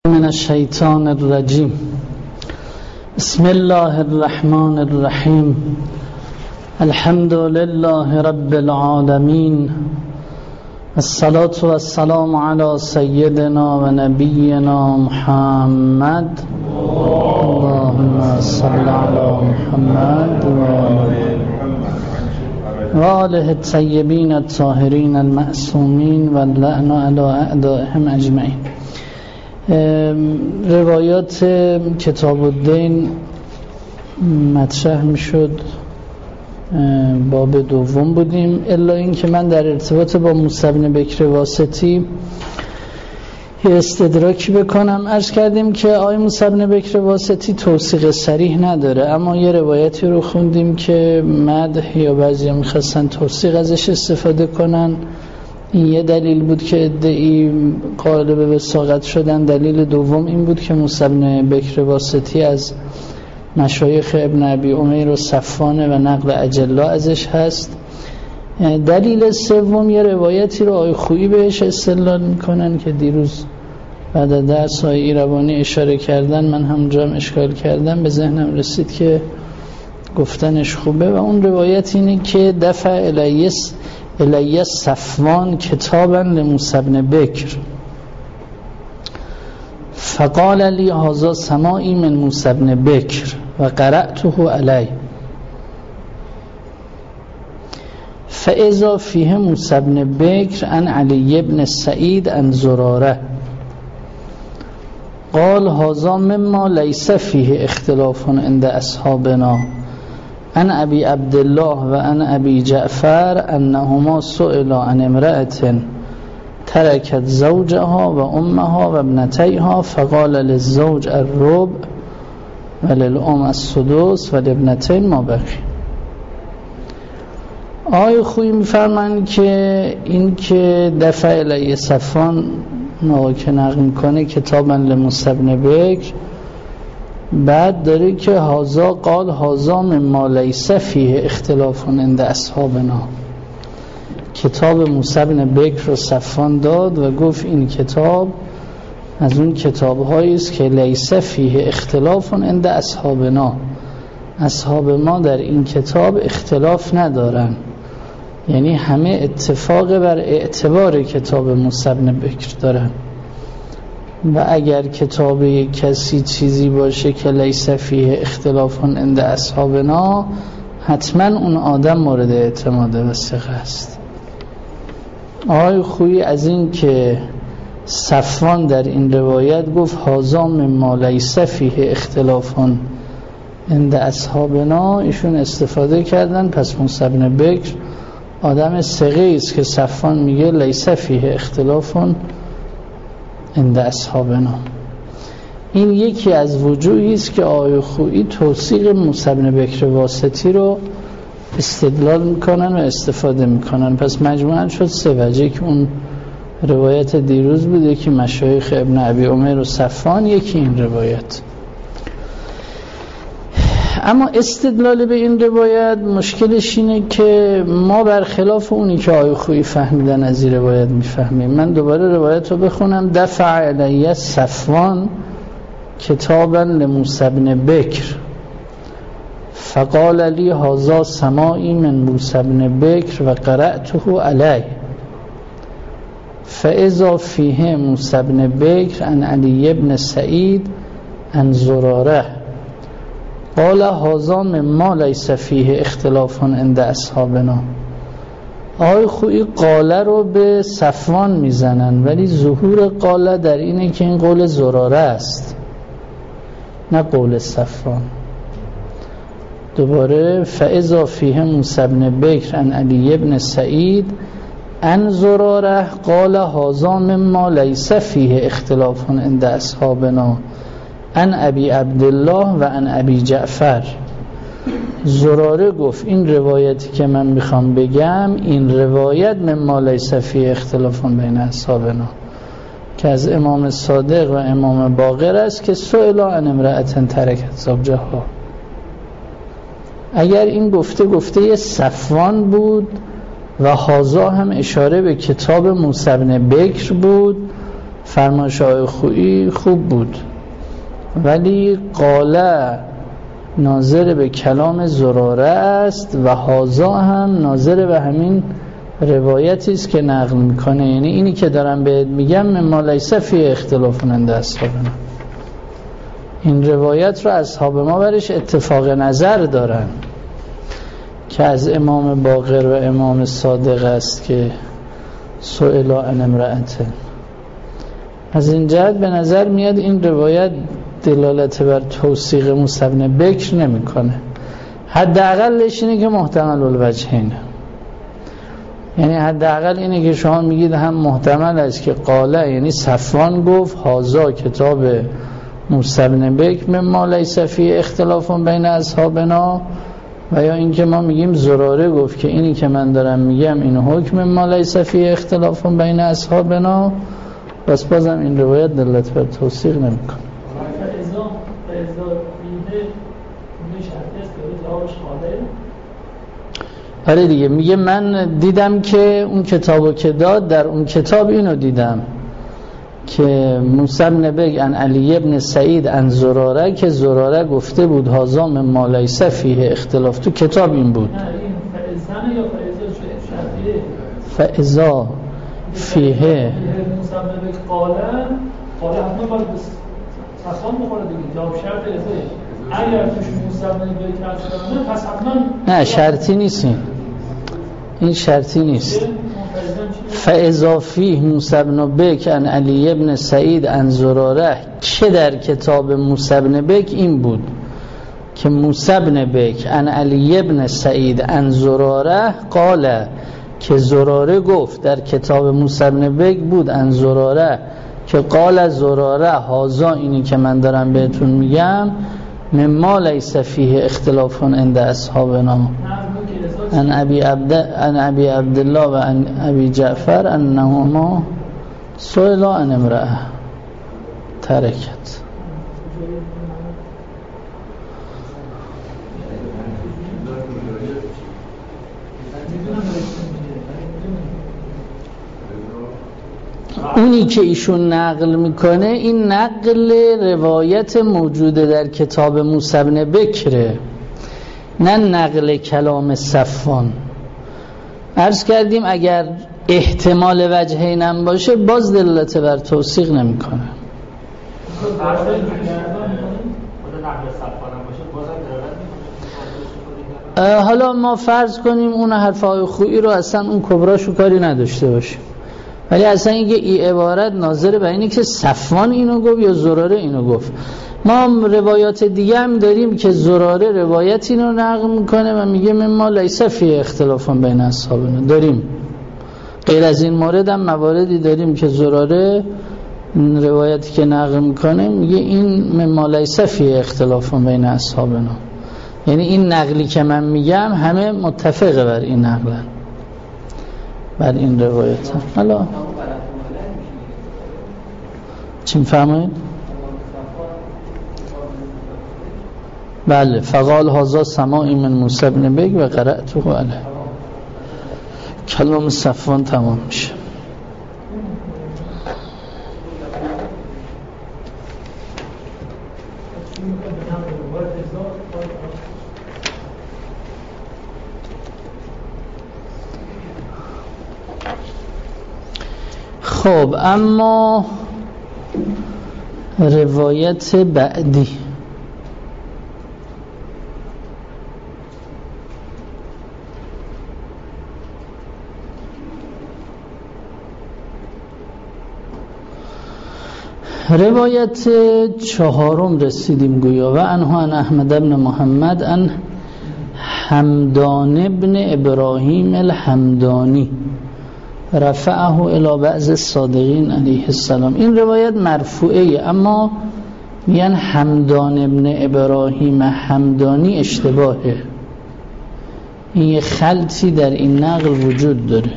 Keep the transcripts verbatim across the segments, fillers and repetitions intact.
من الشیطان الرجیم. بسم الله الرحمن الرحیم. الحمد لله رب العالمین، الصلاة والسلام علی سیدنا و نبینا محمد. اللهم صل علی محمد و آله الطیبین الطاهرین المعصومین و اللعن علی اعدائهم اجمعین. روایات کتاب الدین مطرح می شد، باب دوم بودیم، الا این که من در ارتباط با موسی بن بکر واسطی یه استدراکی بکنم. عرض کردیم که آقای موسی بن بکر واسطی توثیق صریح نداره، اما یه روایتی رو خوندیم که مدح یا بعضی هم میخواستن توثیق ازش استفاده کنن. این یه دلیل بود که ادعی قائل به وثاقت شدن. دلیل دوم این بود که موسی بن بکر واسطی از مشایخ ابن ابی امیر و صفوان و نقل اجلا ازش هست. دلیل سوم یه روایتی رو آقای خویی بهش استدلال میکنن که دیروز بعد از درس آقای ایروانی اشاره کردن، من همونجا هم اشکال کردم، به ذهنم رسید که گفتنش خوبه. و اون روایت اینه که دفع الیس الی صفوان کتابا لموسی بن بکر فقال لی هذا سماعی من موسی بن بکر و قرأته علی فاذا فیه موسی بن بکر عن علی بن سعید عن زراره قال هذا مما لیس فیه اختلاف عند اصحابنا عن ابي عبد الله و عن ابي جعفر انهما سئلا عن امرأة تركت زوجها و امها و ابنتيها فقال للزوج الربع و للام السدس و لابنتين ما بقي. آقای خویی میفرمایند که این که دفع الی صفوان که نقل میکنه کتابا لموسی بن بکر، بعد داره که هازا قال هازا مما لیس فیه اختلاف عند اصحابنا، کتاب موسی بن بکر رو صفوان داد و گفت این کتاب از اون کتاب هایی است که لیس فیه اختلاف عند اصحابنا، اصحاب ما در این کتاب اختلاف ندارن، یعنی همه اتفاق بر اعتبار کتاب موسی بن بکر دارن. و اگر کتاب کسی چیزی باشه که لیس فیه اختلاف عند اصحابنا، حتما اون آدم مورد اعتماد و ثقه است. آقای خویی از این که صفوان در این روایت گفت هازا مما لیس فیه اختلاف عند اصحابنا، ایشون استفاده کردن پس موسی بن بکر آدم ثقه است که صفوان میگه لیس فیه اختلاف عند اصحابنا. این یکی از وجوهی است که آقای خویی توثیق موسی بن بکر واسطی رو استدلال میکنن و استفاده میکنن. پس مجموعاً شد سه وجه که اون روایت دیروز بوده که مشایخ ابن ابی امیر و صفوان، یکی این روایت. اما استدلال به این روایت مشکلش اینه که ما برخلاف اونی که آقای خویی فهمیدن از این روایت میفهمیم. من دوباره روایت رو بخونم. دفع علی صفوان کتابا لموسی بن بکر فقال لی هذا سماعی من موسی بن بکر و قرأته علی فاذا فیه موسی بن بکر عن علی بن سعید عن زراره قال هذا مما لیس فیه اختلاف عند اصحابنا. آقای خویی قاله رو به صفوان میزنن، ولی ظهور قاله در اینه که این قول زراره است نه قول صفوان. دوباره فاذا فیه موسی بن بکر عن علی بن سعید عن زراره قال هذا مما لیس فیه اختلاف عند اصحابنا عن ابی عبدالله و عن ابی جعفر. زراره گفت این روایتی که من میخوام بگم، این روایت مما لیس فیه اختلاف بین اصحابنا، که از امام صادق و امام باقر است که سئلا عن امرأة ترکت زوجها. اگر این گفته گفته صفوان بود و هازا هم اشاره به کتاب موسی بن بکر بود، فرمایش آقای خویی خوب بود، ولی قاله ناظر به کلام زراره است و هازا هم ناظر به همین روایتی است که نقل میکنه. یعنی اینی که دارم بهت میگم مما لیس فیه اختلاف عند اصحابنا، این روایت رو اصحاب ما برش اتفاق نظر دارن که از امام باقر و امام صادق است که سئلا عن امرأته. از این جهت به نظر میاد این روایت دلالت بر توثیق موسی بن بکر نمیکنه، حداقلش اینه که محتمل الوجهینه. یعنی حداقل اینه که شما میگید هم محتمل است که قاله یعنی صفوان گفت هازا کتاب موسی بن بکر مما لیس فیه اختلاف بین اصحابنا، و یا اینکه ما میگیم زراره گفت که اینی که من دارم میگم این حکم مما لیس فیه اختلاف بین اصحابنا، بس بازم این روایت دلالت بر توثیق نمیکنه. آره دیگه، میگه من دیدم که اون کتابو که داد، در اون کتاب اینو دیدم که موسی بن بکر عن علی ابن سعید عن زراره که زراره گفته بود هازا مما لیس فیه اختلاف، تو کتاب این بود. فاذا فیه قاله قاله حتما باید صفان بخوره دیگه، جواب شرط ازه اگر توش موسی بن بکر هست پس حتما نه شرطی نیست، این این شرطی نیست. فاذا فیه موسی بن بکر عن علی ابن سعید عن زراره که در کتاب موسی بن بکر این بود که موسی بن بکر عن علی ابن سعید عن زراره قاله که زراره گفت، در کتاب موسی بن بکر بود عن زراره که قال زراره هازا اینی که من دارم بهتون میگم مما لیس فیه اختلاف عند اصحابنا عن ابی عبد عن ابی عبدالله و عن ابی جعفر انهما سئلا عن امرأه ترکت. اونی که ایشون نقل میکنه این نقل روایت موجوده در کتاب موسی بن بکره، نه نقل کلام صفوان. عرض کردیم اگر احتمال وجهین هم باشه باز دلالت بر توثیق نمیکنه. حالا ما فرض کنیم اون حرفای خویی رو اصلا اون کبراشو کاری نداشته باشیم، ولی اصلا اینکه این عبارت ناظر به اینه که صفوان اینو گفت یا زراره اینو گفت. ما روایات دیگه هم داریم که زراره روایت اینو نقل میکنه و میگه مما لیس فیه اختلاف بین اصحابنا. داریم غیر از این مورد هم مواردی داریم که زراره روایتی که نقل میکنه میگه این مما لیس فیه اختلاف بین اصحابنا، یعنی این نقلی که من میگم همه متفقه بر این نقلن، بر این روایت. حالا چی میفهمید؟ بله فقال هذا سماعی من موسی بن بکر و قرأته علیه. کلام صفوان تمام میشه. خب اما روایت بعدی روایت چهارم رسیدیم گویا و انها عن احمد بن محمد عن حمدان بن ابراهیم الحمدانی رفعه الى بعض الصادقین علیه السلام. این روایت مرفوعه، اما میگن حمدان بن ابراهیم حمدانی اشتباهه، این یه خلطی در این نقل وجود داره.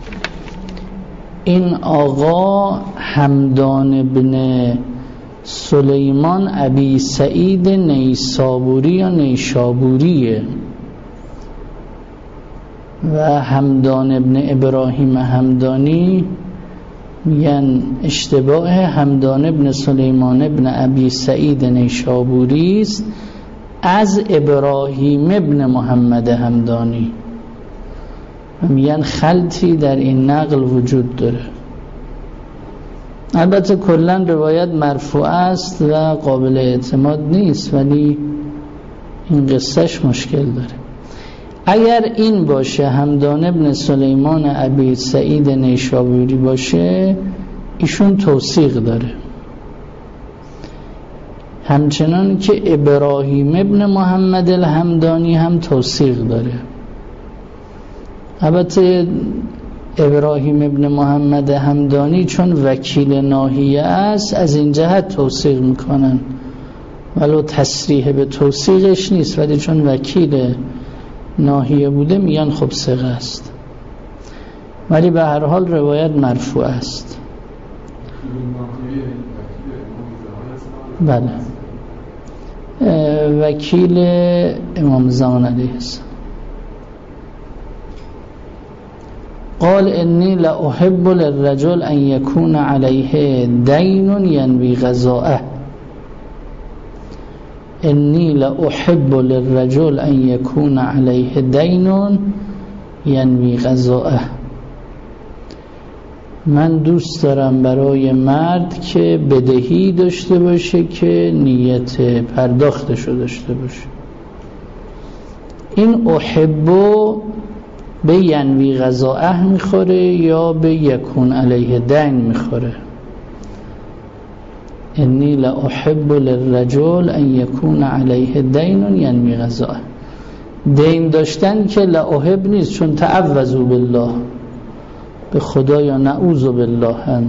این آقا حمدان بن سلیمان ابی سعید نیسابوری یا نیشابوریه و حمدان ابن ابراهیم حمدانی میگن اشتباه همدان ابن سلیمان ابن ابی سعید نیشابوری است از ابراهیم ابن محمد همدانی. میگن خلطی در این نقل وجود داره. البته کلا روایت مرفوع است و قابل اعتماد نیست، ولی این قصهش مشکل داره. اگر این باشه همدان ابن سلیمان ابی سعید نیشابوری باشه، ایشون توثیق داره. همچنان که ابراهیم ابن محمد الهمدانی هم توثیق داره. البته ابراهیم ابن محمد همدانی چون وکیل ناحیه است، از این جهت توثیق میکنن، ولو تصریح به توثیقش نیست، ولی چون وکیل ناحیه بوده میگن خب ثقه است، ولی به هر حال روایت مرفوع است. بله، وکیل امام زمان علیه السلام. قال انی لاحب للرجل ان یکون علیه دین ینوی قضاءه. انی لاحب للرجل ان یکون علیه دین ینوی قضاءه. من دوست دارم برای مرد که بدهی داشته باشه که نیت پرداختشو داشته باشه. این احبو به ینوی قضاءه میخوره یا به یکون علیه دین میخوره؟ انی لاحب للرجل ان یکون علیه دین ینوی قضاءه. دین داشتن که لاحب نیست، چون تعوذوا بالله، به خدا یا نعوذ بالله هم.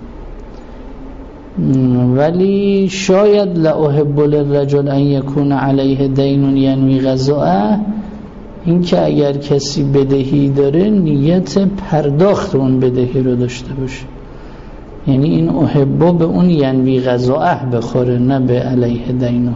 ولی شاید لاحب للرجل ان یکون علیه دین ینوی قضاءه، این که اگر کسی بدهی داره نیت پرداخت اون بدهی رو داشته باشه، یعنی این احبا به اون ینوی قضاءه بخوره، نه به علیه دینون.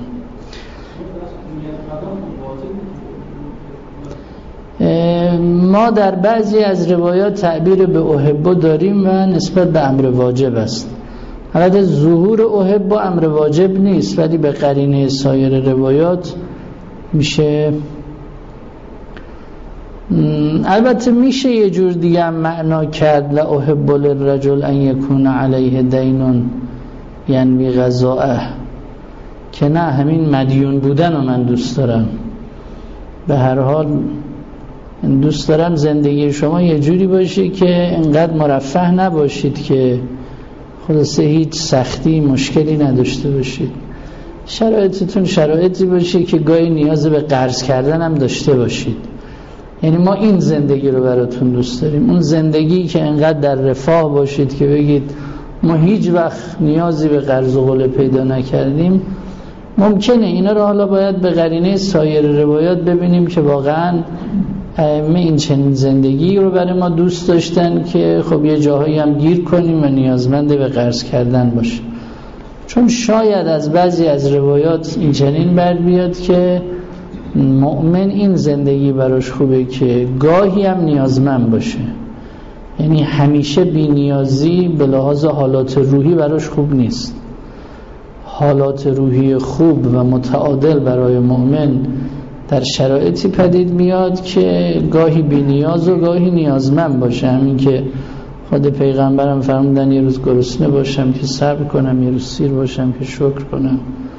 ما در بعضی از روایات تعبیر به احبا داریم و نسبت به امر واجب است. البته ظهور احبا امر واجب نیست، ولی به قرینه سایر روایات میشه. البته میشه یه جور دیگه هم معنا کرد لاحب للرجل ان یکون علیه دین ینوی قضاءه، که نه همین مدیون بودن رو من دوست دارم. به هر حال دوست دارم زندگی شما یه جوری باشه که انقدر مرفه نباشید که خلاصه هیچ سختی مشکلی نداشته باشید. شرایطتون شرایطی باشه که گاهی نیاز به قرض کردن هم داشته باشید. یعنی ما این زندگی رو براتون دوست داریم، اون زندگی که انقدر در رفاه باشید که بگید ما هیچ وقت نیازی به قرض و قله پیدا نکردیم. ممکنه اینا رو حالا باید به قرینه سایر روایات ببینیم که واقعا ائمه این چنین زندگی رو برای ما دوست داشتن که خب یه جاهایی هم گیر کنیم و نیازمند به قرض کردن باشه. چون شاید از بعضی از روایات این چنین بر بیاد که مؤمن این زندگی براش خوبه که گاهی هم نیازمند باشه، یعنی همیشه بی نیازی به لحاظ حالات روحی براش خوب نیست. حالات روحی خوب و متعادل برای مؤمن در شرایطی پدید میاد که گاهی بی نیاز و گاهی نیازمند باشه. همین که خود پیغمبرم فرمودن یه روز گرسنه باشم که صبر کنم، یه روز سیر باشم که شکر کنم.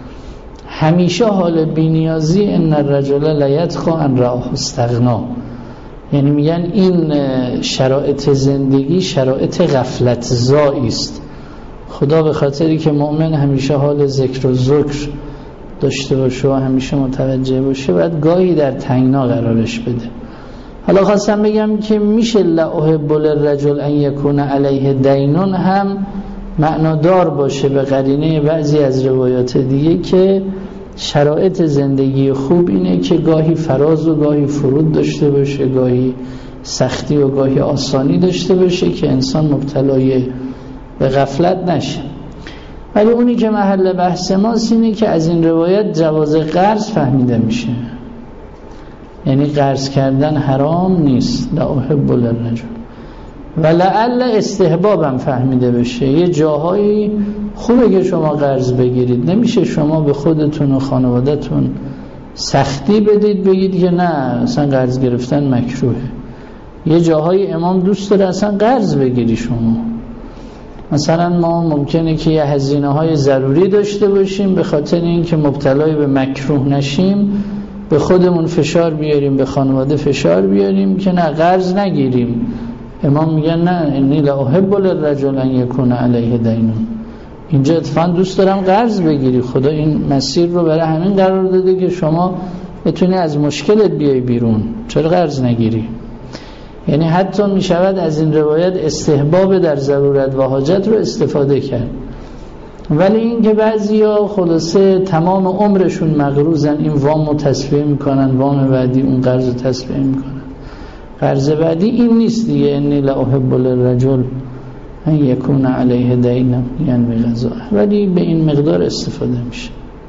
همیشه حال بی‌نیازی ان الرجل لیتخو ان رآه استغنا، یعنی میگن این شرایط زندگی شرایط غفلت زایی است. خدا به خاطری که مؤمن همیشه حال ذکر و ذکر داشته باشه و همیشه متوجه باشه، باید گاهی در تنگنا قرارش بده. حالا خواستم بگم که میشه لاحب للرجل ان یکون علیه دینون هم معنادار باشه به قرینه بعضی از روایات دیگه که شرایط زندگی خوب اینه که گاهی فراز و گاهی فرود داشته باشه، گاهی سختی و گاهی آسانی داشته باشه که انسان مبتلای به غفلت نشه. ولی اونی که محل بحث ماست اینه که از این روایت جواز قرض فهمیده میشه، یعنی قرض کردن حرام نیست. لا احب للرجل ولعل استحبابم فهمیده بشه. یه جاهایی خوبه که شما قرض بگیرید، نمیشه شما به خودتون و خانواده‌تون سختی بدید بگید که نه اصلا قرض گرفتن مکروهه. یه جاهای امام دوست داره اصلا قرض بگیری شما. مثلا ما ممکنه که یه هزینه های ضروری داشته باشیم، به خاطر اینکه مبتلای به مکروه نشیم به خودمون فشار بیاریم، به خانواده فشار بیاریم که نه قرض نگیریم. امام میگن نه انی لا احب للرجل ان یکون علیه دین. اینجا اتفاقا دوست دارم قرض بگیری، خدا این مسیر رو برای همین قرار داده که شما بتونی از مشکلت بیای بیرون، چرا قرض نگیری؟ یعنی حتی می شود از این روایت استحباب در ضرورت و حاجت رو استفاده کرد. ولی این که بعضیا خلاصه تمام عمرشون مغروزن این وام رو تسویه میکنن، وام بعدی اون قرض رو تسویه میکنن. قرض بعدی این نیست دیگه، انی لا احب للرجل ان یکون علیه دین یعنی بغضاه، ولی به این مقدار استفاده میشه.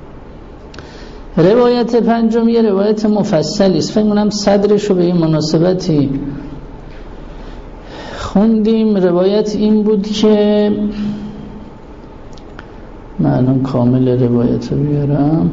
روایت پنجم یه روایت مفصلی است، فکر کنم صدرش رو به این مناسبتی خوندیم. روایت این بود که من الان کامل روایت رو بیارم.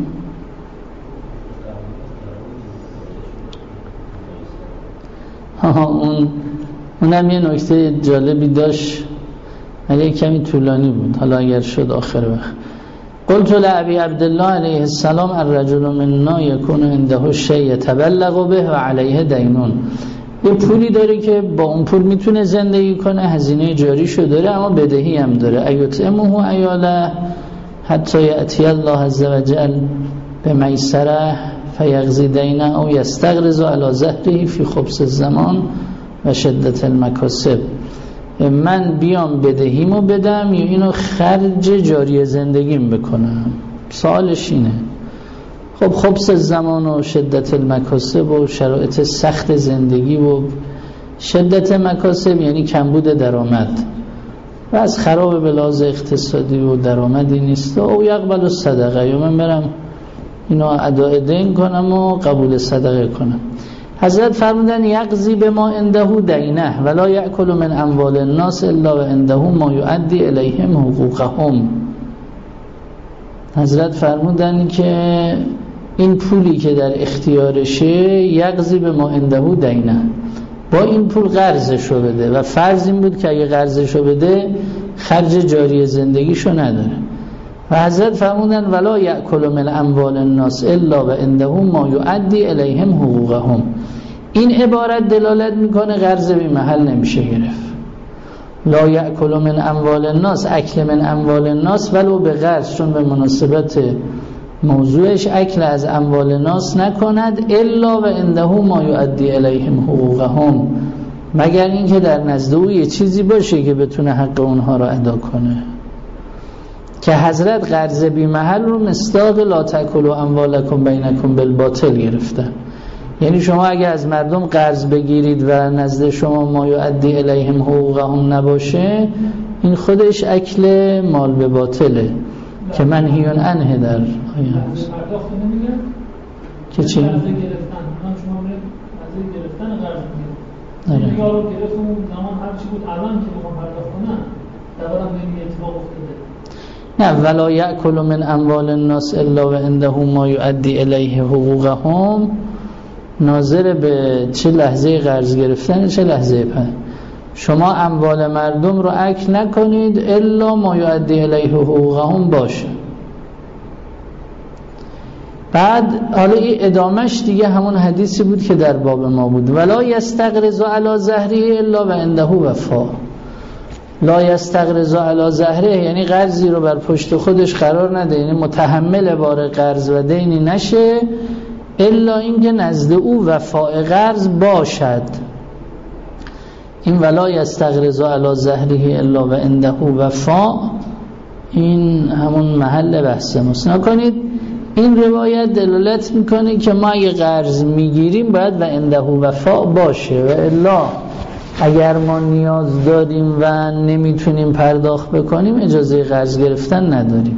ها اون اونم یه نکته جالبی داشت ولی کمی طولانی بود، حالا اگر شد آخر وقت. قلت لأبی عبدالله علیه السلام الرجل مننا یکون عنده شیء یتبلغ به و علیه دینون. یه پولی داره که با اون پول میتونه زندگی کنه، هزینه جاریشو داره اما بدهی هم داره. ایطعمه عیاله حتی یأتی الله عز وجل بمیسره فیقضی دینه او یستغرض علی ظهره فی خبث الزمان و شدت المکاسب. من بیام بدهیمو بدم یا اینو خرج جاری زندگیم بکنم؟ سوالش اینه. خب خبث الزمان و شدت المکاسب و شرایط سخت زندگی و شدت مکاسب یعنی کمبود درآمد و از خراب به لحاظ اقتصادی و درآمدی نیست. او یقبل الصدقه، یا من برم اینو اداء دین کنم و قبول صدقه کنم. حضرت فرمودن یقضی به ما عنده دینه ولا یأکل من اموال الناس الا و عنده ما یؤدی الیهم حقوقهم. حضرت فرمودن که این پولی که در اختیارشه یقضی به ما عنده دینه، با این پول قرضشو بده و فرض این بود که اگه قرضشو بده خرج جاری زندگیشو نداره. و حضرت فرمودن ولا یأکل من اموال الناس الا و عنده ما یؤدی الیهم حقوقهم. این عبارت دلالت میکنه قرض بی محل نمیشه گرفت. لا یأکل من اموال الناس، اکل من اموال الناس ولو به قرض، چون به مناسبت موضوعش اکل از اموال الناس نکند الا و عنده ما یؤدی الیهم حقوقهم، مگر اینکه در نزد او یه چیزی باشه که بتونه حق اونها را ادا کنه. که حضرت قرض بی محل رو مصداق لا تأکلوا اموالکم بینکم بالباطل گرفتن. یعنی شما اگه از مردم قرض بگیرید و نزد شما ما یؤدی الیهم حقوقهم نباشه، این خودش اکل مال به باطله که منهیون عنه در آیه هست. که چی؟ قرض گرفتن، من شما میگید قرض گرفتن قرض میگید. این یارو گرفتم زمان هر چی بود الان که میخوام پرداخت کنم، دوباره این اتفاق افتاده. نه ولا یأکل من اموال الناس الا و عنده ما یؤدی الیه حقوقهم ناظر به چه لحظه قرض گرفتن چه لحظه پس. شما اموال مردم رو اکل نکنید الا ما یؤدی الیه حقوقهم باشه. بعد حالا این ادامش دیگه همون حدیثی بود که در باب ما بود. ولا یستغرض علی ظهره الا و عنده وفا. لا یستغرض علی ظهره یعنی قرضی رو بر پشت خودش قرار نده، یعنی متحمل بار قرض و دینی نشه الا اینکه نزد او وفاء قرض باشد. این ولا یستغرض علی ظهره الا و عنده وفا این همون محل بحث ماست. نکنید این روایت دلالت میکنه که ما اگه قرض میگیریم باید و عنده وفا باشه، و الا اگر ما نیاز داریم و نمیتونیم پرداخت بکنیم اجازه قرض گرفتن نداریم.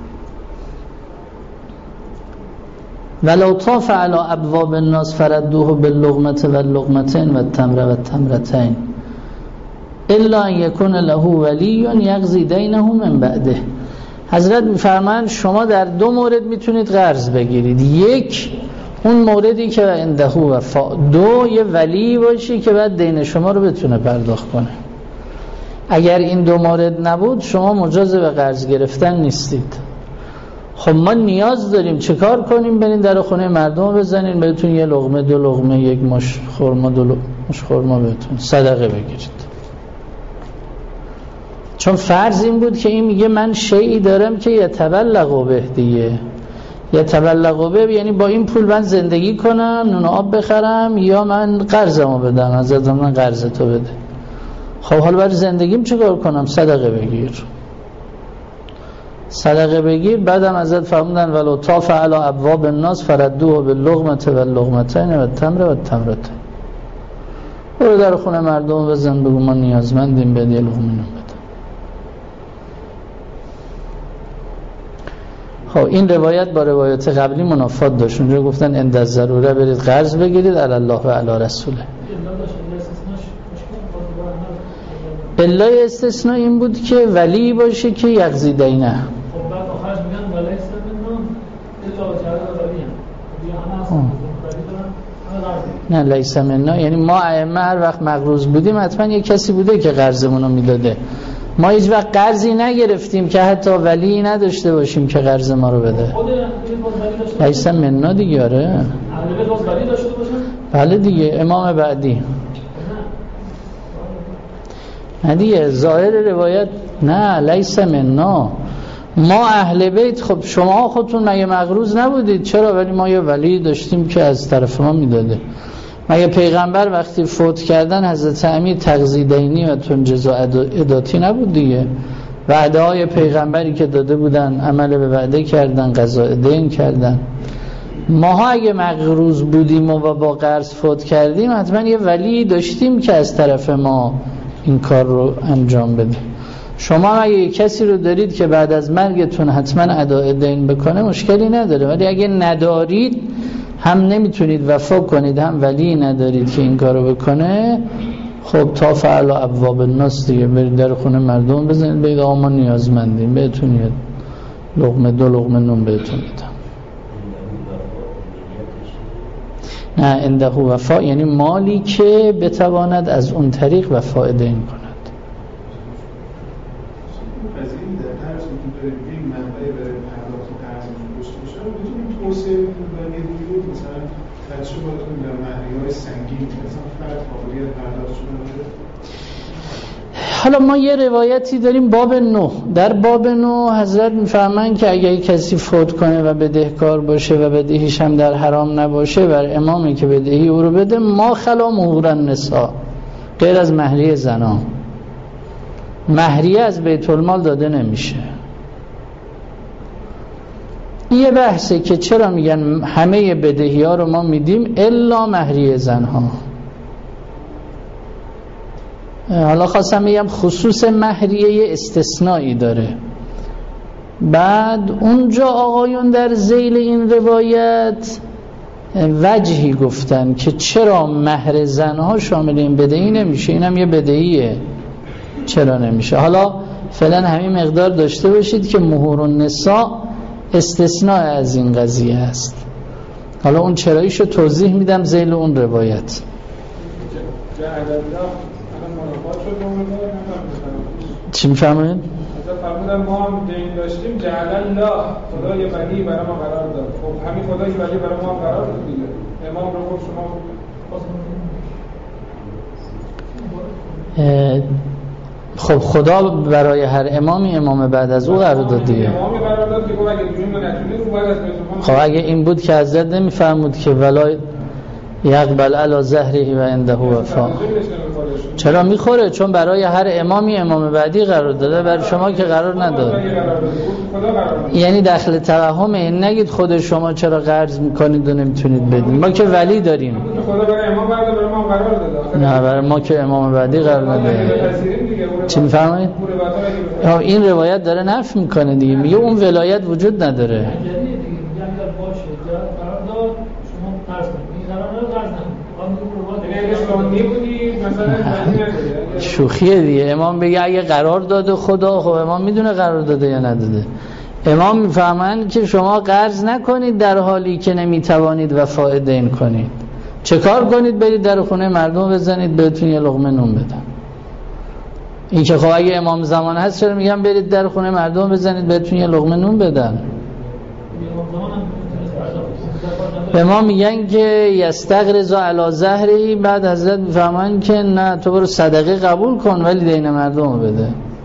ولو طاف علی ابواب الناس فردوه باللقمه واللقمتين والتمر والتمرتين. الا ان یکون له ولی یقضی دینه من بعده. حضرت میفرمایند شما در دو مورد میتونید قرض بگیرید، یک اون موردی که عنده وفا، دو یه ولی باشی که بعد دین شما رو بتونه پرداخت کنه. اگر این دو مورد نبود شما مجاز به قرض گرفتن نیستید. خب ما نیاز داریم چه کار کنیم؟ برین در خونه مردم بزنین بهتون یه لقمه دو لقمه یک مش خرما دو مش خرما بهتون صدقه بگیرید. چون فرض این بود که این میگه من شیئی دارم که یتبلغ به دیگه، یتبلغ به یعنی با این پول من زندگی کنم، نون آب بخرم یا من قرضمو بدم، از من قرض تو بده. خب حالا برای زندگیم چیکار کنم؟ صدقه بگیر، صدقه بگیر. بعدم ازت فرمودن ولو طاف علی ابواب الناس فردوه باللقمه واللقمتین والتمر والتمرتین. برو در خونه مردم بزن بگو ما نیازمندیم بده یه لقمه نون بده. خب این روایت با روایت قبلی منافات داشت. اونجا گفتن عند الضروره برید قرض بگیرید علی الله و علی رسوله. علای استثناء این بود که ولی باشه که یقضی دینه. خب بعد آخرش میگن ولی استثناء الا وجه ولی هم نه لیس منا، یعنی ما ائمه هر وقت مقروض بودیم حتما یک کسی بوده که قرضمون رو میداده. ما هیچ وقت قرضی نگرفتیم که حتی ولی نداشته باشیم که قرض ما رو بده. لیس منا دیگه. آره اهل بیت ولی داشته باشن. بله دیگه، امام بعدی نه دیگه، ظاهر روایت نه لیس منا. ما اهل بیت خب شما خودتون مگه مقروض نبودید؟ چرا؟ ولی ما یه ولی داشتیم که از طرف ما میداده. مگه پیغمبر وقتی فوت کردن حضرت امیر تقضی دینی و تنجزا اداتی نبود دیگه؟ وعده های پیغمبری که داده بودن عمل به وعده کردن، قضا دین کردن. ماها اگه مقروض بودیم و با قرض فوت کردیم حتما یه ولی داشتیم که از طرف ما این کار رو انجام بده. شما اگه یک کسی رو دارید که بعد از مرگتون حتما اداء دین بکنه مشکلی نداره، ولی اگه ندارید هم نمیتونید وفا کنید هم ولی ندارید که این کارو بکنه، خب تا فعلا ابواب الناس دیگه، برید در خونه مردم بزنید بگید آقا ما نیازمندیم بهتون یه لقمه دو لقمه نون بهتون بدم. نه عنده وفا یعنی مالی که بتواند از اون طریق وفا دین کند. حالا ما یه روایتی داریم باب نه. در باب نه حضرت میفرمایند که اگه کسی فوت کنه و بدهکار باشه و بدهیش هم در حرام نباشه، بر امامی که بدهی او رو بده ما خلا مهور النساء، غیر از مهریه زنا. مهریه از بیت المال داده نمیشه. یه بحثه که چرا میگن همه بدهی ها رو ما میدیم الا مهریه زنها. حالا خواستم بگم خصوص مهریه استثنایی داره. بعد اونجا آقایون در ذیل این روایت وجهی گفتن که چرا مهر زنها شامل این بدهی نمیشه، اینم یه بدهیه چرا نمیشه. حالا فعلا همین مقدار داشته باشید که مهور النساء استثناء از این قضیه است. حالا اون چراییشو توضیح میدم ذیل اون روایت. چی میفهمید؟ فرمودن ما هم دین داشتیم جعل الله، خدا یه ولی برای ما قرار داد. خب همین خدا یه ولی برای ما قرار داد دیگه. امام رو گفت خب شما خدا برای هر امامی امام بعد از او قرار داد دیگه. امامی قرار داد که خب اگه دونیم و نتونیم رو باید از بیت المال. خب اگه این بود که حضرت نمیفرمود که ولا یقبل علی ظهره و عنده وفا. چرا میخوره؟ چون برای هر امامی امام بعدی قرار داده، برای شما که قرار نداد. یعنی داخل توهم این نگید خود شما چرا قرض میکنید و نمیتونید بدید. ما که ولی داریم. خدا برای امام بعد برای ما قرار داده. نه برای ما که امام بعدی قرار نداده. چی میفرمایید؟ این روایت داره نفی میکنه دیگه، میگه اون ولایت وجود نداره. اگه سنی بودی مثلا ولی نداره. شوخیه دیگه. امام بگه اگه قرار داده خدا، خب امام میدونه قرار داده یا نداده. امام میفهمند که شما قرض نکنید در حالی که نمیتوانید وفای دین کنید. چه کار کنید؟ برید در خونه مردم بزنید بهتون یه لقمه نون بدن. این که خب اگه امام زمان هست چرا میگم برید در خونه مردم بزنید بهتون یه لقمه نون بدن؟ به ما میگن که یستغرض علی ظهری، بعد حضرت میفهمن که نه، تو برو صدقه قبول کن ولی دین مردم بده.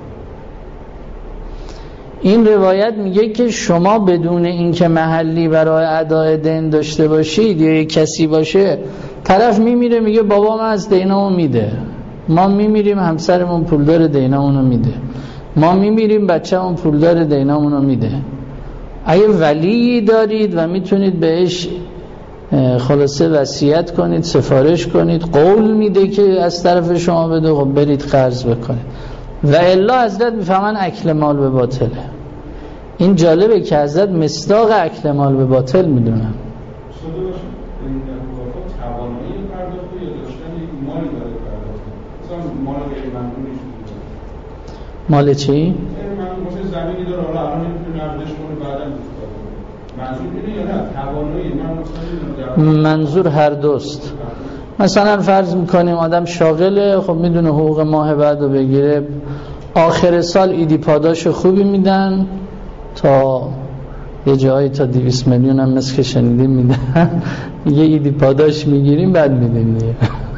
این روایت میگه که شما بدون اینکه محلی برای ادای دین داشته باشید یا یک کسی باشه، طرف میمیره میگه بابا من از دینامو میده، ما میمیریم همسرمون پولدار دینامونو میده، ما میمیریم بچه‌مون پولدار دینامونو میده. اگه ولی دارید و میتونید بهش خلاصه وصیت کنید، سفارش کنید، قول میده که از طرف شما بده، خب برید قرض بکنید. و الا حضرت میفهمن اکل مال به باطله. این جالبه که حضرت مصداق اکل مال به باطل میدونن. مال چی؟ زمینی داره حالا الان نمیتونه نقدش کنه بعداً منظور اینه یا نه توانایی؟ من منظور هر دوست. مثلا فرض میکنیم آدم شاغله، خب میدونه حقوق ماه بعد رو بگیره، آخر سال ایدی پاداش خوبی میدن تا یه جایی تا دویست میلیون هم مثل که شنیدیم میدن، یه ایدی پاداش میگیریم بعد میدیم دیگه.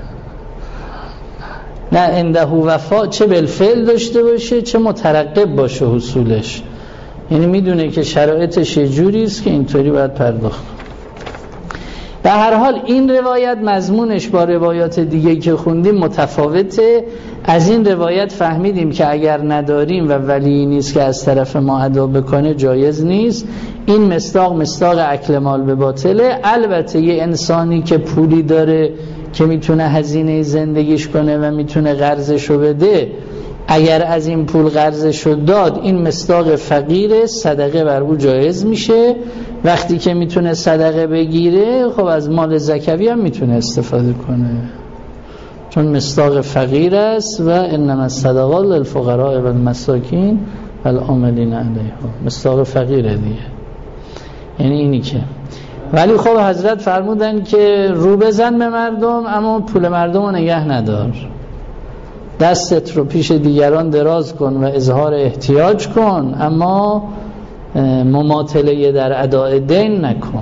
نه انده وفا، چه بالفعل داشته باشه چه مترقب باشه حصولش، یعنی میدونه که شرایطش یه جوری است که اینطوری باید پرداخت. به هر حال این روایت مضمونش با روایات دیگه که خوندیم متفاوته. از این روایت فهمیدیم که اگر نداریم و ولی نیست که از طرف ما ادا بکنه جایز نیست. این مصداق مصداق اکل مال به باطله. البته یه انسانی که پولی داره که میتونه هزینه زندگیش کنه و میتونه قرضشو بده، اگر از این پول قرضشو داد، این مصداق فقیر، صدقه بر او جایز میشه. وقتی که میتونه صدقه بگیره، خب از مال زکوی هم میتونه استفاده کنه، چون مصداق فقیر است. و انما الصدقات للفقراء والمساکین والعاملین علیها، مصداق فقیره دیگه. یعنی اینی که ولی خب حضرت فرمودن که رو بزن به مردم اما پول مردم رو نگه ندار، دستت رو پیش دیگران دراز کن و اظهار احتیاج کن، اما مماطله در اداء دین نکن.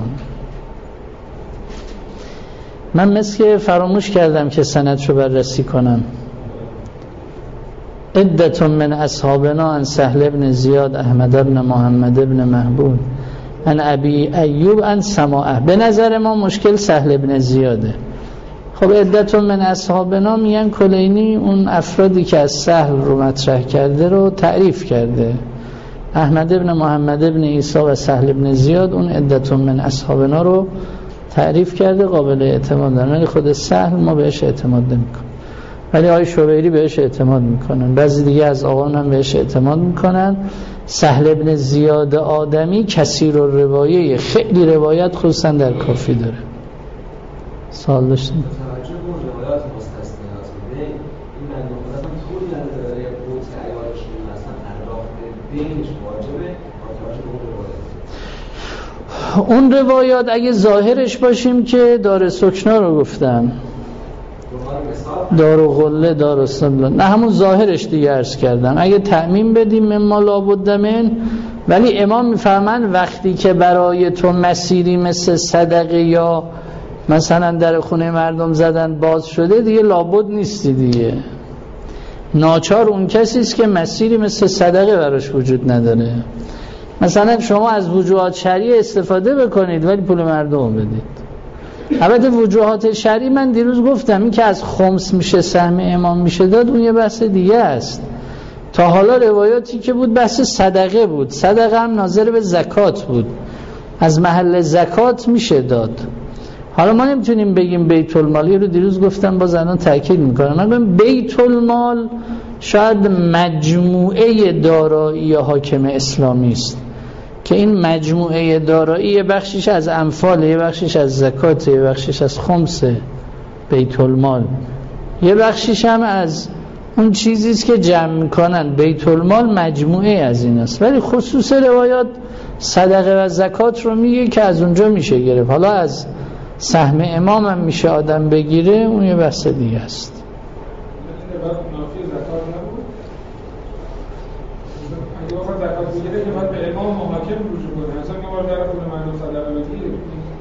من مثل که فراموش کردم که سندشو بررسی کنم. عدة من اصحابنا عن سهل بن زیاد احمد بن محمد بن محبوب عن ابی ایوب عن سماعه. به نظر ما مشکل سهل بن زیاده. خب عدة من اصحابنا میگن کلینی اون افرادی که از سهل رو مطرح کرده رو تعریف کرده. احمد بن محمد بن عیسی و سهل بن زیاد اون عدة من اصحابنا رو تعریف کرده، قابل اعتماد دارن. ولی خود سهل ما بهش اعتماد نمیکنیم، ولی آقای شوبیری بهش اعتماد میکنن، بعضی دیگه از آقایان هم بهش اعتماد میکنن. سهل بن زیاد آدمی کثیر الروایه، خیلی روایت خصوصا در کافی داره. سوال داشتیم؟ توجه به روایات مستثنیات بین این من گفتم طول نداره بود که ایوارش مثلا پرداخت دینش واجبه با توجه به اون روایات. اون روایات اگه ظاهرش باشیم که دار سکنا رو گفتم، دار و غله، دار و سنبلا، نه همون ظاهرش دیگه عرض کردم. اگه تعمیم بدیم مما لابد من، ولی امام میفهمن وقتی که برای تو مسیری مثل صدقه یا مثلا در خونه مردم زدن باز شده، دیگه لابد نیستی دیگه، ناچار اون کسی است که مسیری مثل صدقه براش وجود نداره. مثلا شما از وجوهات شرعی استفاده بکنید ولی پول مردم بدید. البته وجوهات شرعی من دیروز گفتم این که از خمس میشه سهم امام میشه داد، اون یه بحث دیگه است. تا حالا روایاتی که بود بحث صدقه بود، صدقه هم ناظر به زکات بود، از محل زکات میشه داد. حالا ما نمیتونیم بگیم بیت المالی رو دیروز گفتم، باز الان تاکید میکنم، من بگم بیت المال شاید مجموعه دارایی حاکم اسلامی است که این مجموعه دارایی یه بخشش از انفال، یه بخشش از زکات، یه بخشش از خمسه. بیت المال، یه بخشیش هم از اون چیزی است که جمع میکنن. بیت المال مجموعه از این است، ولی خصوص روایات صدقه و زکات رو میگه که از اونجا میشه گرفت. حالا از سهم امام هم میشه آدم بگیره، اون یه بحث دیگه است. زکات میگیره که باید به امام محاکم رجوع کنه، اصلا که باید در خونه مردم صدقه بگیره.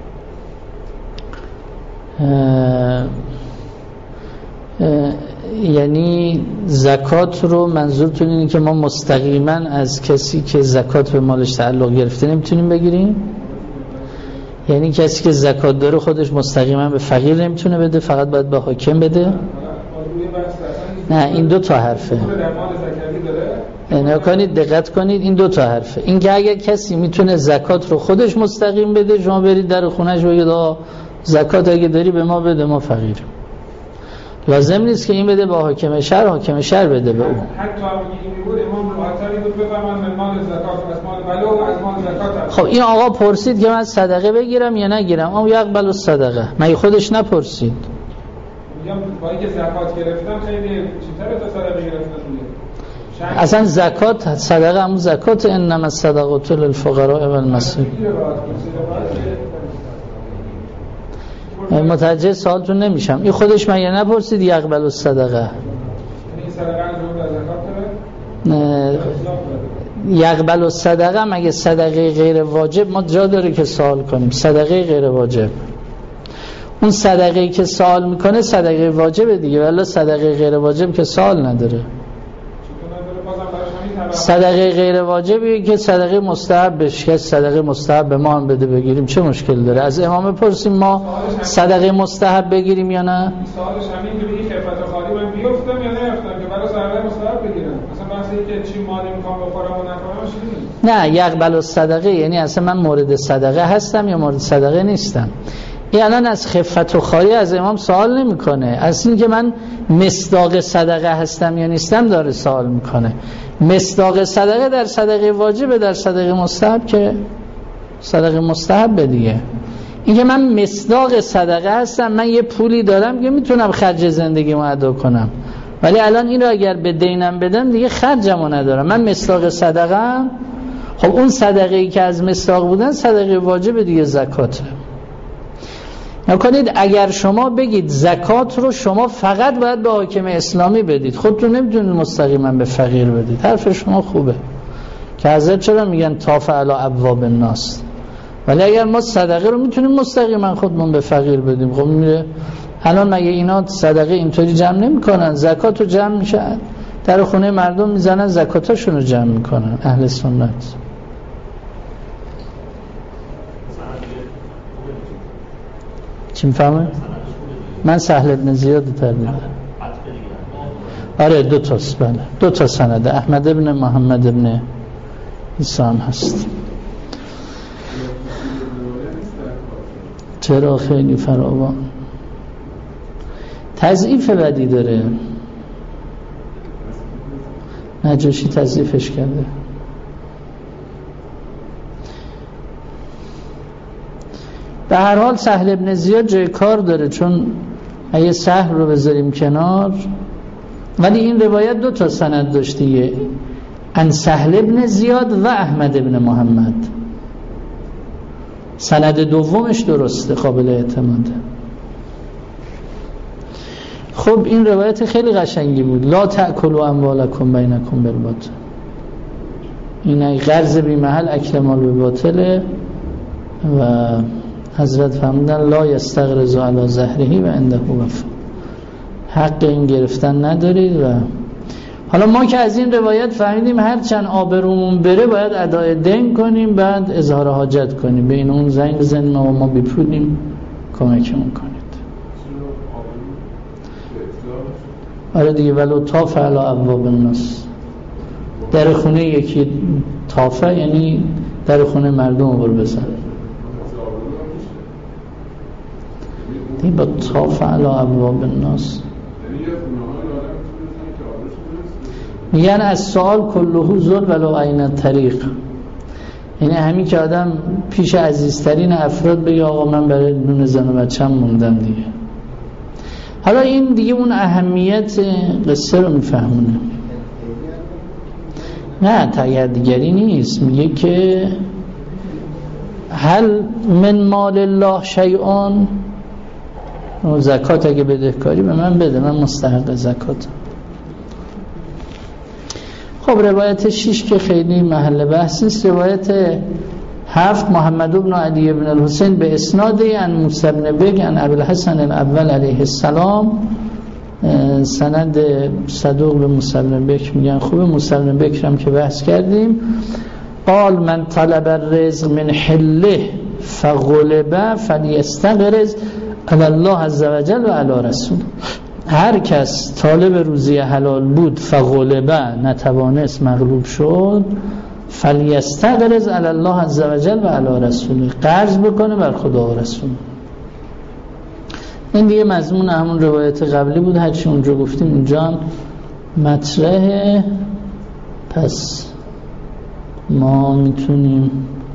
یعنی زکات رو منظورتون اینه که ما مستقیما از کسی که زکات به مالش تعلق گرفته نمیتونیم بگیریم؟ یعنی کسی که زکات داره خودش مستقیما به فقیر نمیتونه بده، فقط باید به حاکم بده؟ نه، این دو تا حرفه. نه کنید، دقت کنید، این دو تا حرفه. این که اگر کسی میتونه زکات رو خودش مستقیم بده، شما برید در خونه‌اش بگید آقا زکات اگه داری به ما بده، ما فقیریم. لازم نیست که این بده به حاکم شهر، حاکم شهر بده به اون. حتی اگه این بود امام راحت‌تری بود بفهمن من مال زکات از مال بلو از مال زکات. خب این آقا پرسید که من صدقه بگیرم یا نگیرم، اما یقبل الصدقه، مگه خودش نپرسید؟ میگم با اینکه زکات گرفتم خیلی چیزتره تا صدقه گرفتن دیگه. اصلا زکات صدقه همون زکات، انما الصدقات للفقراء والمساکین. متوجه سوالتون نمیشم. این خودش مگه نپرسید یقبل الصدقه؟ این صدقه از اون زکات داره؟ یقبل الصدقه مگه صدقه غیر واجب؟ ما جا داره که سوال کنیم. صدقه غیر واجب، اون صدقه‌ای که سوال میکنه صدقه واجبه دیگه، ولی صدقه غیر واجب که سوال نداره. صدقه غیر واجبیه که صدقه مستحب بشه، که صدقه مستحب به ما هم بده بگیریم، چه مشکل داره؟ از امام پرسیم ما صدقه مستحب بگیریم یا نه؟ سوالش همین که بگی خفت خالی من بیفتم یا نیفتم که برای صدقه مستحب بگیرم. مثلا بحث اینه که چی مالی میخوام بخورم و نکنم نه، یقبل الصدقه یعنی اصلا من مورد صدقه هستم یا مورد صدقه نیستم. این الان از خفت و خاری از امام سوال نمیکنه، از این که من مصداق صدقه هستم یا نیستم داره سوال میکنه. مصداق صدقه در صدقه واجبه، در صدقه مستحب که صدقه مستحب دیگه. این که من مصداق صدقه هستم، من یه پولی دارم که میتونم خرج زندگیمو ادا کنم، ولی الان این رو اگر به دینم بدم دیگه خرجمو ندارم، من مصداق صدقه هم. خب اون صدقه ای که از مصداق بودن صدقه واجبه دیگه، زکاته. نکنید اگر شما بگید زکات رو شما فقط باید به حاکم اسلامی بدید، خودتون نمیتونید مستقیما به فقیر بدید. حرف شما خوبه که حضرت چرا میگن طاف علی ابواب الناس، ولی اگر ما صدقه رو میتونیم مستقیما خودمون به فقیر بدیم، خب میره. الان مگه اینا صدقه اینطوری جمع نمیکنن؟ زکات رو جمع میشن در خونه مردم میزنن، زکاتاشون رو جمع میکنن اهل سنت. چی میفهمه؟ من سهل بن زیاد ترمیدم. آره دو تاست، بله دو تا سنده، احمد ابن محمد ابن عیسی هم هست. چرا؟ خیلی فراوان. تضعیف بدی داره، نجاشی تضعیفش کرده. به هر حال سهل بن زیاد جای کار داره، چون اگه سهل رو بذاریم کنار، ولی این روایت دو تا سند داشت دیگه، ان سهل بن زیاد و احمد بن محمد. سند دومش درسته، قابل اعتماده. خب این روایت خیلی قشنگی بود، لا تأکلوا اموالکم بینکم بالباطل. این قرض بی محل اکل مال به باطله و حضرت فرمودن لا یستقرض علی ظهره و عنده وفا، حق این گرفتن ندارید. و حالا ما که از این روایت فهمیدیم هر چند آبرومون بره باید ادای دین کنیم، بعد اظهار حاجت کنیم، بین اون زنگ بزنیم و ما بپولیم کمکمون کنید. آره دیگه، ولو طاف علی ابواب الناس، در خونه یکی طافه یعنی در خونه مردم رو بزن. این با طاف علی ابواب الناس میگن از سوال کلهو ذل ولو عین الطریق، یعنی همین که آدم پیش عزیزترین افراد بگه آقا من برای نون زن و بچه‌م موندم دیگه. حالا این دیگه اون اهمیت قصه رو میفهمونه. نه تاییدگری نیست، میگه که هل من مال الله شیئون، زکات اگه بدهکاری به من بده، من مستحق زکات. خب روایت شش که خیلی محل بحث نیست. روایت هفت محمد بن علی بن الحسین به اسنادی عن موسی بن بکر عن ابی الحسن الاول علیه السلام، سند صدوق به موسی بن بکر میگن خوبه. موسی بن بکر هم که بحث کردیم. قال من طلب الرزق من حله فغلب فلیستغرز علی الله عز وجل و علی رسول. هر کس طالب روزی حلال بود فغلب، نتوانست، مغلوب شد، فلیستغرز علی الله عز وجل و علی رسول، قرض بکنه بر خدا و رسول. این دیگه مضمون همون روایت قبلی بود، هرچی اونجا گفتیم اونجا هم مطرحه. پس ما میتونیم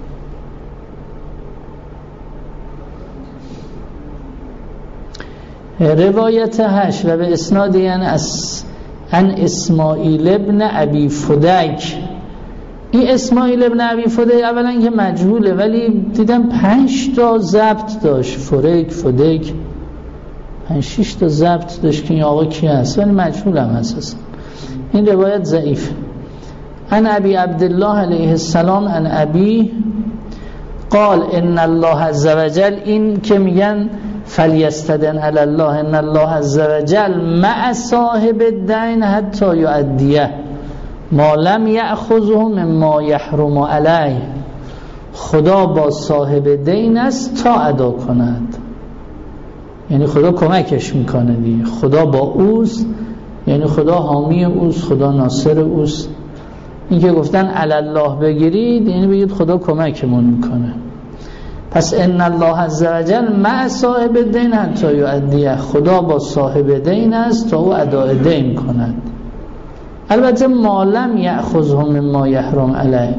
روایت هشت و به اسناد یعنی از ان اسماعیل ابن ابی فدیک. این اسماعیل ابن ابی فدیک اولا که مجهوله، ولی دیدم پنج تا ضبط داشت، فریک فدیک پنج شش تا ضبط داشت که این آقا کی هست، ولی مجهول هم هست. این روایت ضعیف. ان ابی عبدالله علیه السلام ان ابی قال ان الله عز وجل، این که میگن فلیستدن علی الله ان الله عز وجل مع صاحب الدین حتی یؤدیه ما لم یأخذه مما یحرم علیه. خدا با صاحب دین است تا ادا کند، یعنی خدا کمکش میکنه دیگه. خدا با اوست، یعنی خدا حامی اوست، خدا ناصر اوست. این که گفتن علی الله بگیرید یعنی بگید خدا کمکمون میکنه. پس ان الله عز وجل مع صاحب دین حتی یؤدیه، خدا با صاحب دین است تا او اداء دین کند. البته ما لم یأخذه مما یحرم علیه،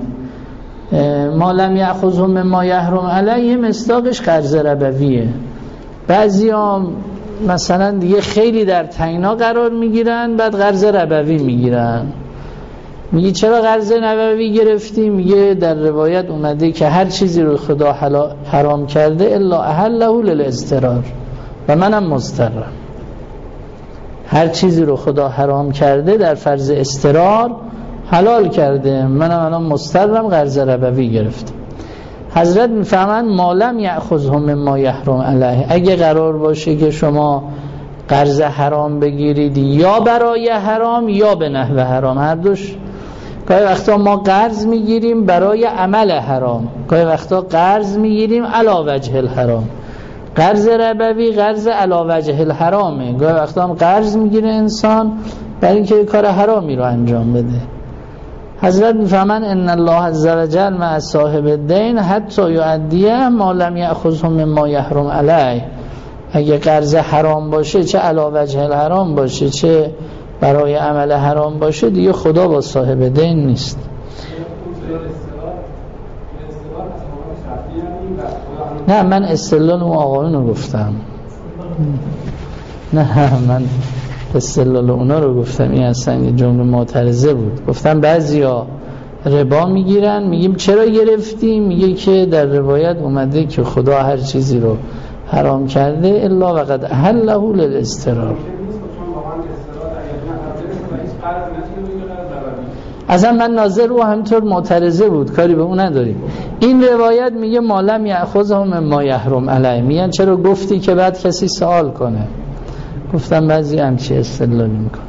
ما لم یأخذه مما یحرم علیه مصداقش قرض ربویه. بعضی ها مثلا دیگه خیلی در تنگنا قرار میگیرن، بعد قرض ربوی میگیرن. میگه چرا قرض ربوی گرفتی؟ میگه در روایت اومده که هر چیزی رو خدا حرام کرده الا احله للاضطرار و منم مضطرم. هر چیزی رو خدا حرام کرده در فرض اضطرار حلال کرده، منم الان مضطرم، قرض ربوی گرفتم. حضرت میفهمن ما لم یأخذه مما یحرم علیه، اگه قرار باشه که شما قرض حرام بگیرید یا برای حرام یا به نحو حرام، هر دوش. گاهی وقتا ما قرض میگیریم برای عمل حرام، گاهی وقتا قرض میگیریم علی وجه الحرام. قرض ربوی قرض علی وجه الحرامه، گاهی وقتا هم قرض میگیره انسان برای اینکه کار حرامی رو انجام بده. حضرت میفهمن ان الله عز وجل مع صاحب الدین حتی یؤدیه ما لم یأخذه مما یحرم علیه. اگه قرض حرام باشه، چه علی وجه الحرام باشه چه برای عمل حرام باشه، دیگه خدا با صاحب دین نیست. نه من استدلال اون آقایون رو گفتم، نه من استدلال اونا رو گفتم. این اصلا یه جمله معترضه بود. گفتم بعضیا ربا میگیرن، میگیم چرا گرفتیم؟ میگه که در روایت اومده که خدا هر چیزی رو حرام کرده الا وقد احله للاضطرار. اصلا من ناظر رو همینطور معترضه بود، کاری به اون نداریم. این روایت میگه ما لم یأخذه مما یحرم علیه، میگن چرا گفتی که بعد کسی سوال کنه. گفتم بعضی همچی استدلالی میکنه.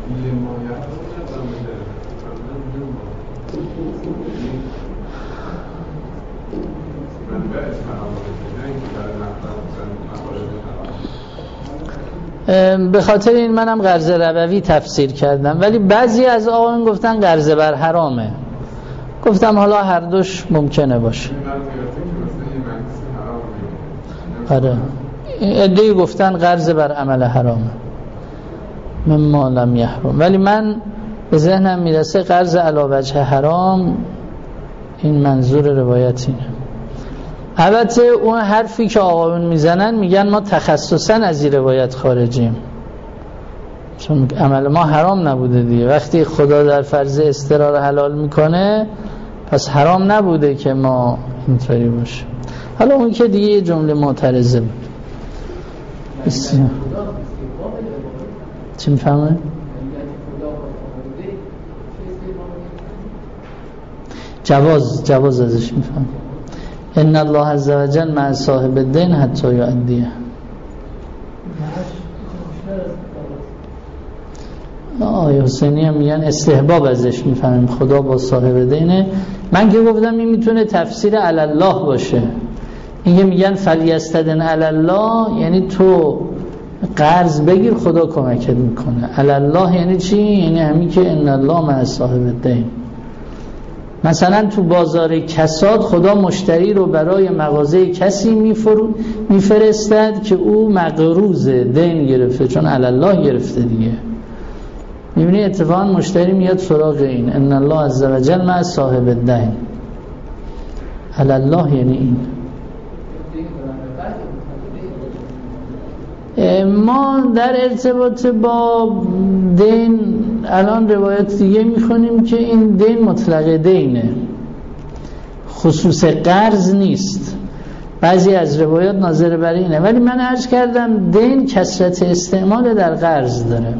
به خاطر این منم قرض ربوی تفسیر کردم، ولی بعضی از آقایون گفتن قرض بر حرامه. گفتم حالا هر دوش ممکنه باشه. آره ادعی گفتن قرض بر عمل حرامه مما لم یحرم، ولی من به ذهنم میرسه قرض علی وجه حرام این منظور روایت اینه. البته اون حرفی که آقایون میزنن میگن ما تخصصا از این روایت خارجیم، چون عمل ما حرام نبوده دیگه. وقتی خدا در فرض استقرار حلال میکنه پس حرام نبوده که ما اینطوری باشه. حالا اون که دیگه یه جمله معترضه بود. بسیار چی میفهمه؟ جواز جواز ازش میفهم. ان الله عز وجل مع صاحب الدین حتی یؤدیه. آیه حسینی هم میگن استحباب ازش میفهمیم، خدا با صاحب دینه. من که گفتم این میتونه تفسیر علی الله باشه. اینکه میگن فلیستدن علی الله یعنی تو قرض بگیر خدا کمکت میکنه. علی الله یعنی چی؟ یعنی همین که ان الله مع صاحب الدین. مثلا تو بازار کساد خدا مشتری رو برای مغازه کسی میفرستد که او مقروضه، دین گرفته، چون علی الله گرفته دیگه. میبینی اتفاقا مشتری میاد سراغ این ان الله عز وجل مع صاحب الدین. علی الله یعنی این. ما در ارتباط با دین الان روایت دیگه میخونیم که این دین مطلق دینه، خصوص قرض نیست. بعضی از روایات ناظر بر اینه، ولی من عرض کردم دین کثرت استعمال در قرض داره.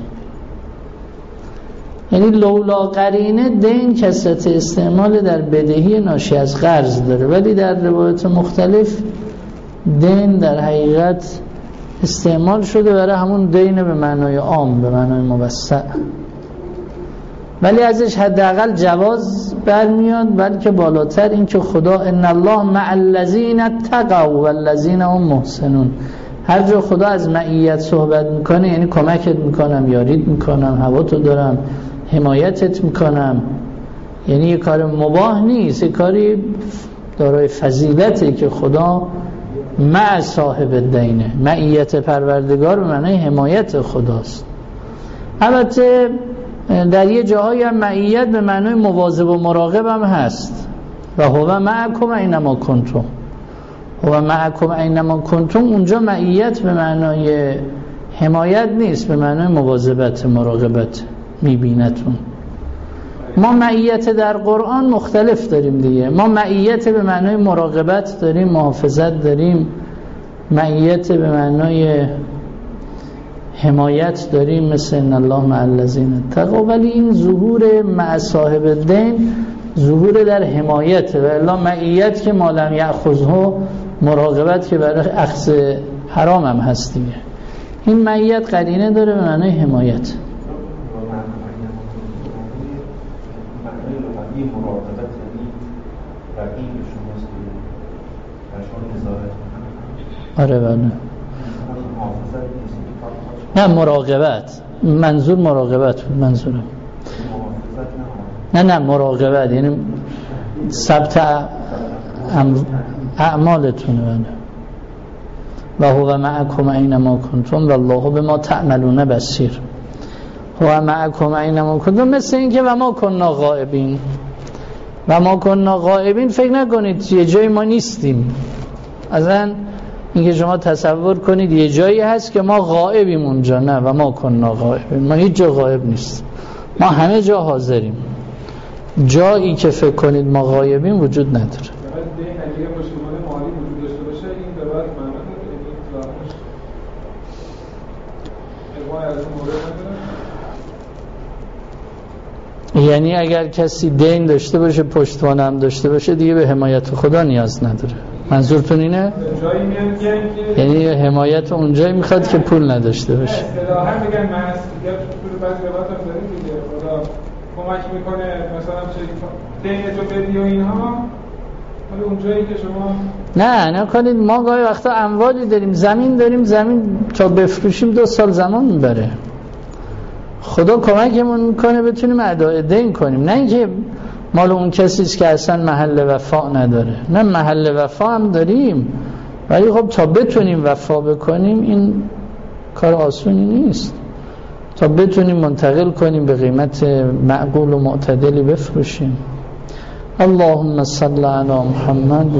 یعنی لولا قرینه دین کثرت استعمال در بدهی ناشی از قرض داره، ولی در روایات مختلف دین در حقیقت استعمال شده برای همون دین به معنای عام، به معنای موسع، ولی ازش حداقل جواز برمیاد، بلکه بالاتر این که خدا ان الله مع الذین اتقوا والذین هم محسنون. هر جا خدا از معیت صحبت میکنه یعنی کمکت میکنم، یاریت میکنم، هواتو دارم، حمایتت میکنم. یعنی یه کار مباح نیست، یه کاری دارای فضیلته که خدا مع صاحب الدینه. معیت پروردگار به معنای حمایت خداست. البته در یه جاهای هم معیت به معنای مواظب و مراقب هم هست. و هو معکم اینما کنتم، هو معکم اینما کنتم. اونجا معیت به معنای حمایت نیست، به معنای مواظبت، مراقبت، میبینتون. ما معیت در قرآن مختلف داریم دیگه. ما معیت به معنای مراقبت داریم، محافظت داریم، معیت به معنای حمایت داریم مثل ان الله مع الذین اتقوا، ولی این ظهور مع صاحب الدین ظهور در حمایت، و الا معیت که ما لم یأخذه مراقبت که برای اخذ حرام هم هست دیگه. این معیت قرینه داره به معنای حمایت. مراقبت یعنی رقیب شماست در شما نظارت. آره بله. نه مراقبت، منظور مراقبت بود منظورم. نه نه مراقبت یعنی ثبت اعمالتونه. بله. و هو معکم اینما کنتم والله بما تعملون بصیر. هو معکم اینما کنتم مثل این که و ما کننا غائبین. و ما کننا غائبین فکر نکنید یه جایی ما نیستیم. اصلا اینکه شما تصور کنید یه جایی هست که ما غائبیم اونجا، نه. و ما کننا غائبین، ما هیچ جا غائب نیست، ما همه جا حاضریم. جایی که فکر کنید ما غائبیم وجود نداره. یعنی اگر کسی دین داشته باشه، پشتوانه هم داشته باشه، دیگه به حمایت خدا نیاز نداره. منظورتون اینه؟ یعنی حمایت اونجایی میخواد که پول نداشته باشه. اصطلاحاً میگن من از دیگه پول بعضی روایت هم داریم دیگه، خدا کمک میکنه مثلا چه دین جو بدی و اینها، ولی اونجایی که شما نه نکنید. ما گاهی وقتا اموالی داریم، زمین داریم، زمین تا بفروشیم دو سال زمان میبره. خدا کمکمون میکنه بتونیم ادای دین کنیم، نه اینکه مال اون کسیست که اصلا محل وفا نداره. نه محل وفا هم داریم، ولی خب تا بتونیم وفا بکنیم این کار آسونی نیست. تا بتونیم منتقل کنیم به قیمت معقول و معتدلی بفروشیم. اللهم صل علی محمد.